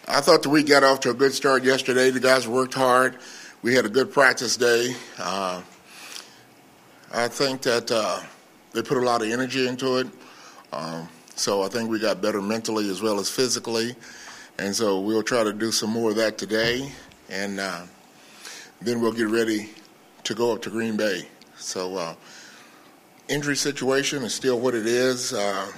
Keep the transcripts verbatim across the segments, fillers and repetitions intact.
I thought the week got off to a good start yesterday. The guys worked hard. We had a good practice day. Uh, I think that uh, they put a lot of energy into it. Um, so I think we got better mentally as well as physically. And so we'll try to do some more of that today. And uh, then we'll get ready to go up to Green Bay. So uh, injury situation is still what it is. Uh,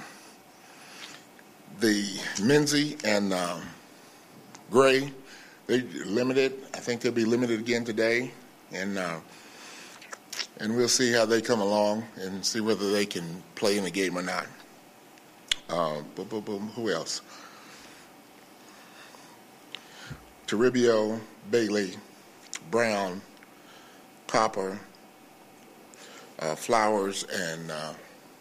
the Menzie and um, Gray, they limited. I think they'll be limited again today, and uh, and we'll see how they come along and see whether they can play in the game or not. Uh, boom, boom, boom. Who else? Toribio, Bailey, Brown, Copper, uh, Flowers, and uh,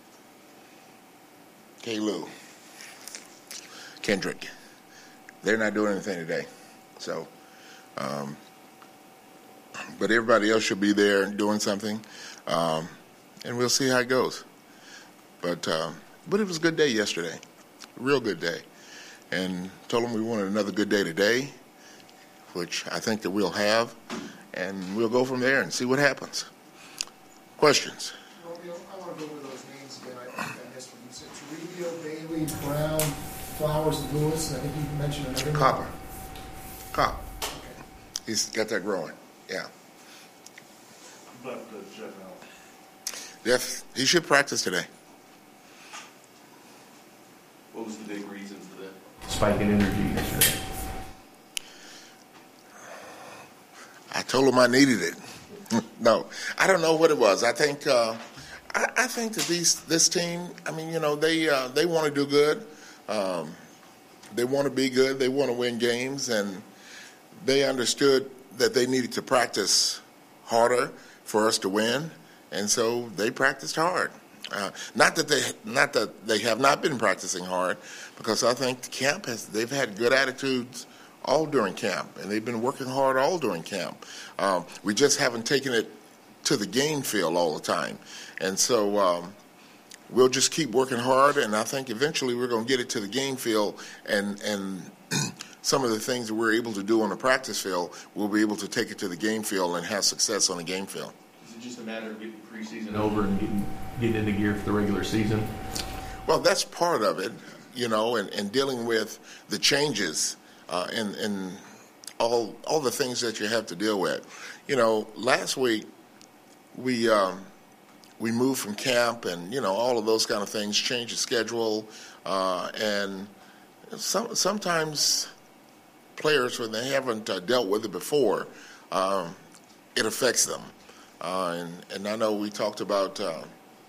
Kalu, Kendrick. They're not doing anything today. So, um, but everybody else should be there doing something, um, and we'll see how it goes. But uh, but it was a good day yesterday, a real good day, and told them we wanted another good day today, which I think that we'll have, and we'll go from there and see what happens. Questions? Romeo, I want to go over those names again. I think I missed what you said. Toribio, Bailey, Brown, Flowers, and Lewis, and I think you mentioned another Copper. Cop. Okay. He's got that growing. Yeah. But uh, Jeff Allen. Jeff, he should practice today. What was the big reason for that? Spike in energy yesterday. I told him I needed it. No, I don't know what it was. I think uh, I, I think that these this team. I mean, you know, they uh, they want to do good. Um, they want to be good. They want to win games, and they understood that they needed to practice harder for us to win, and so they practiced hard. Uh, not that they not that they have not been practicing hard, because I think the camp has they've had good attitudes all during camp, and they've been working hard all during camp. Um, we just haven't taken it to the game field all the time, and so um, we'll just keep working hard, and I think eventually we're going to get it to the game field, and and some of the things that we're able to do on the practice field, we'll be able to take it to the game field and have success on the game field. Is it just a matter of getting preseason over and getting getting into gear for the regular season? Well, that's part of it, you know, and, and dealing with the changes uh, and, and all all the things that you have to deal with. You know, last week we um, we moved from camp, and you know all of those kind of things, change the schedule, uh, and some sometimes players, when they haven't uh, dealt with it before, um, it affects them. Uh, and, and I know we talked about uh,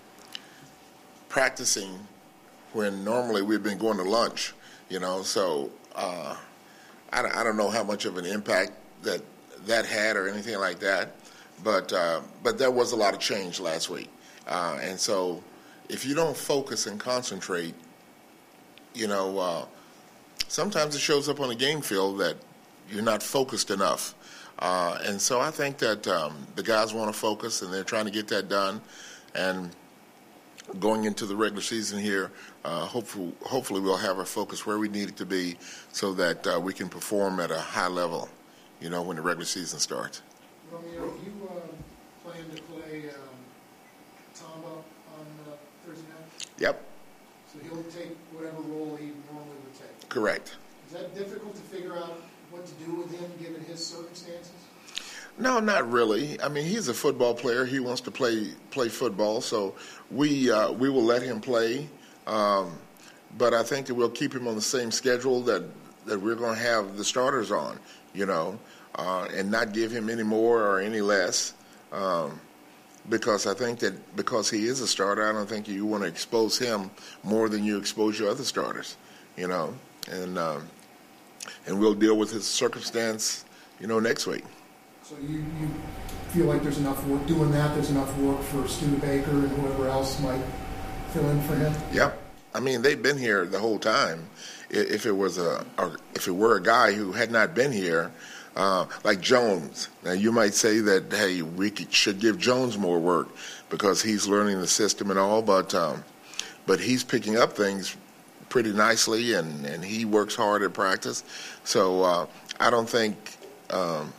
practicing when normally we've been going to lunch, you know, so uh, I, I don't know how much of an impact that that had or anything like that, but uh, but there was a lot of change last week. Uh, and so if you don't focus and concentrate, you know, uh, sometimes it shows up on the game field that you're not focused enough. Uh, and so I think that um, the guys want to focus, and they're trying to get that done. And going into the regular season here, uh, hopefully, hopefully we'll have our focus where we need it to be so that uh, we can perform at a high level, you know, when the regular season starts. Romeo, you uh, plan to play um, Tamba on uh, Thursday night? Yep, So he'll take whatever role he normally would take. correct. Is that difficult to figure out what to do with him given his circumstances? No, not really. I mean, he's a football player. He wants to play play football, so we uh, we will let him play. Um, but I think that we'll keep him on the same schedule that, that we're going to have the starters on, you know, uh, and not give him any more or any less. Um, because I think that because he is a starter, I don't think you want to expose him more than you expose your other starters, you know. And um, and we'll deal with his circumstance, you know, next week. So you, you feel like there's enough work doing that, there's enough work for Stu Baker and whoever else might fill in for him? Yep. I mean, they've been here the whole time. If it was a, or if it were a guy who had not been here, uh, like Jones, now you might say that, hey, we could, should give Jones more work because he's learning the system and all, but um, but he's picking up things pretty nicely, and, and he works hard at practice. So uh, I don't think um,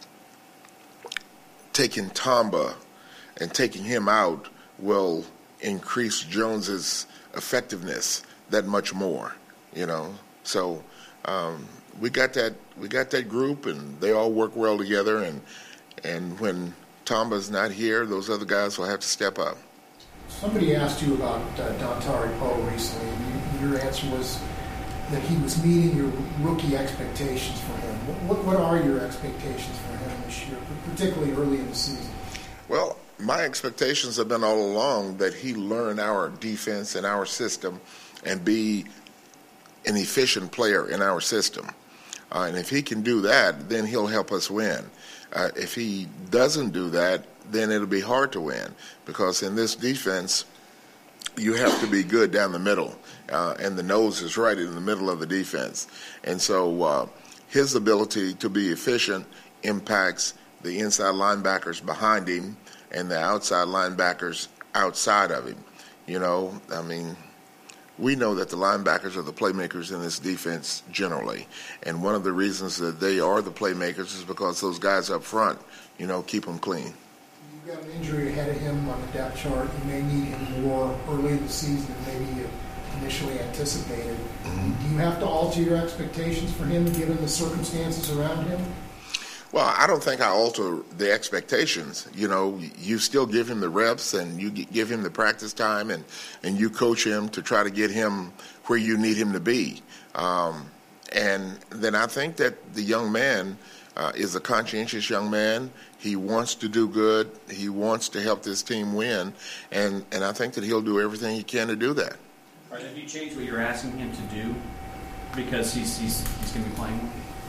taking Tamba and taking him out will increase Jones's effectiveness that much more, you know. So um, we got that we got that group, and they all work well together. And and when Tamba's not here, those other guys will have to step up. Somebody asked you about uh, Dontari Poe recently, and you, your answer was that he was meeting your rookie expectations for him. What, what are your expectations for him this year, particularly early in the season? Well, my expectations have been all along that he learn our defense and our system and be an efficient player in our system. Uh, and if he can do that, then he'll help us win. Uh, if he doesn't do that, then it'll be hard to win, because in this defense, you have to be good down the middle, uh, and the nose is right in the middle of the defense. And so uh, his ability to be efficient impacts the inside linebackers behind him and the outside linebackers outside of him. You know, I mean, we know that the linebackers are the playmakers in this defense generally, and one of the reasons that they are the playmakers is because those guys up front, you know, keep them clean. You've got an injury ahead of him on the depth chart. You may need him more early in the season than maybe you initially anticipated. Mm-hmm. Do you have to alter your expectations for him given the circumstances around him? Well, I don't think I alter the expectations. You know, you still give him the reps, and you give him the practice time, and, and you coach him to try to get him where you need him to be. Um, and then I think that the young man uh, is a conscientious young man. He wants to do good. He wants to help this team win, and, and I think that he'll do everything he can to do that. All right, have you changed what you're asking him to do because he's he's, he's going to be playing?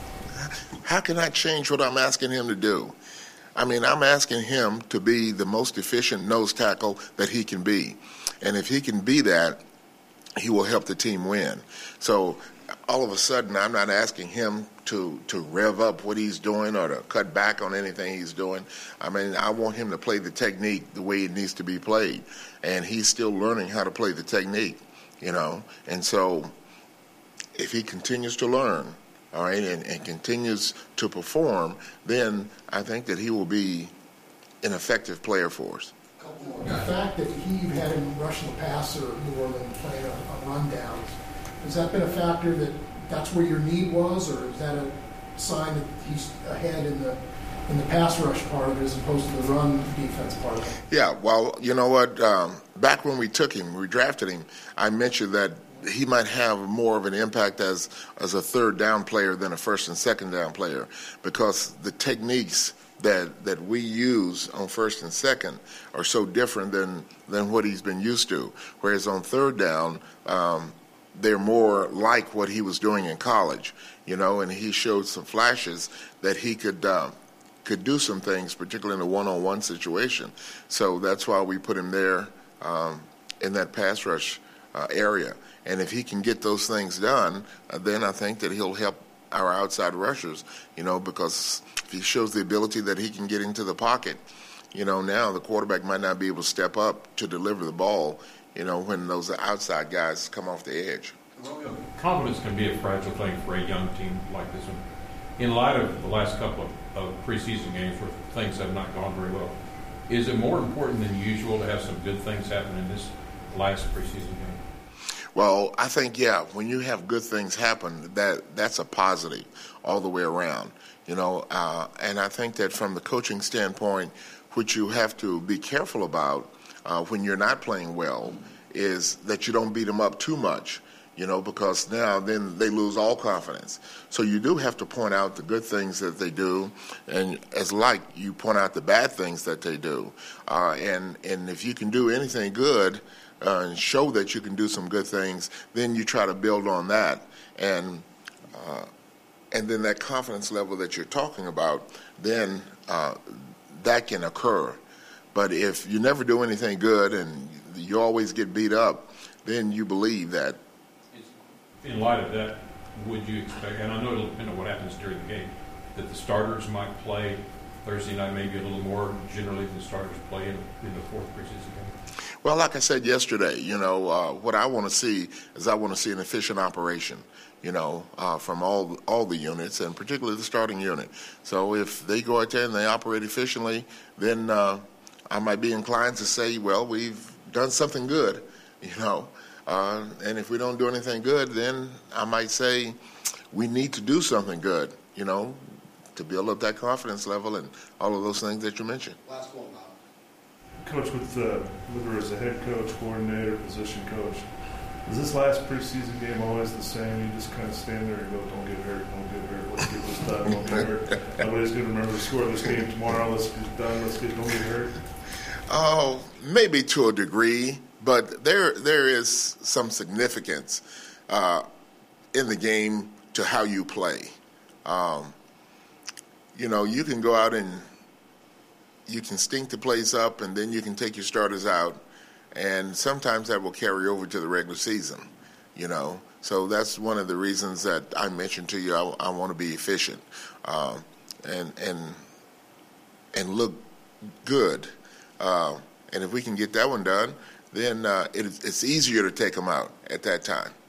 How can I change what I'm asking him to do? I mean, I'm asking him to be the most efficient nose tackle that he can be. And if he can be that, he will help the team win. So all of a sudden, I'm not asking him to, to rev up what he's doing or to cut back on anything he's doing. I mean, I want him to play the technique the way it needs to be played. And he's still learning how to play the technique, you know. And so if he continues to learn, all right, and, and continues to perform, then I think that he will be an effective player for us. The fact that he had him rushing the passer more than playing a, a rundown, has that been a factor that that's where your need was, or is that a sign that he's ahead in the in the pass rush part of it as opposed to the run defense part of it? Yeah, well, you know what? Um, back when we took him, we drafted him, I mentioned that he might have more of an impact as as a third down player than a first and second down player, because the techniques that that we use on first and second are so different than than what he's been used to. Whereas on third down, um, they're more like what he was doing in college, you know. And he showed some flashes that he could uh, could do some things, particularly in a one-on-one situation. So that's why we put him there um, in that pass rush uh, area. And if he can get those things done, uh, then I think that he'll help our outside rushers, you know, because if he shows the ability that he can get into the pocket, you know, now the quarterback might not be able to step up to deliver the ball, you know, when those outside guys come off the edge. Confidence can be a fragile thing for a young team like this one. In light of the last couple of, of preseason games where things have not gone very well, is it more important than usual to have some good things happen in this last preseason game? Well, I think, yeah, when you have good things happen, that that's a positive all the way around, you know. Uh, and I think that from the coaching standpoint, what you have to be careful about uh, when you're not playing well is that you don't beat them up too much, you know, because now then they lose all confidence. So you do have to point out the good things that they do, and as like you point out the bad things that they do. Uh, and, and if you can do anything good, Uh, and show that you can do some good things, then you try to build on that, and uh, and then that confidence level that you're talking about, then uh, that can occur. But if you never do anything good and you always get beat up, then you believe that. In light of that, would you expect, and I know it'll depend on what happens during the game, that the starters might play Thursday night, maybe a little more generally than starters play in, in the fourth preseason game? Well, like I said yesterday, you know, uh, what I want to see is I want to see an efficient operation, you know, uh, from all all the units, and particularly the starting unit. So if they go out there and they operate efficiently, then uh, I might be inclined to say, well, we've done something good, you know. Uh, and if we don't do anything good, then I might say we need to do something good, you know, to build up that confidence level and all of those things that you mentioned. Last one, Bob. Coach, with uh, Liver as a head coach, coordinator, position coach, is this last preseason game always the same? You just kind of stand there and go, don't get hurt, don't get hurt, let's get this done, don't get hurt. Nobody's going to remember the score of this game tomorrow, let's get done, let's get, don't get hurt. Oh, maybe to a degree, but there there is some significance uh, in the game to how you play. Um, you know, you can go out and you can stink the place up, and then you can take your starters out, and sometimes that will carry over to the regular season, you know. So that's one of the reasons that I mentioned to you I, I want to be efficient uh, and and and look good. Uh, and if we can get that one done, then uh, it, it's easier to take them out at that time.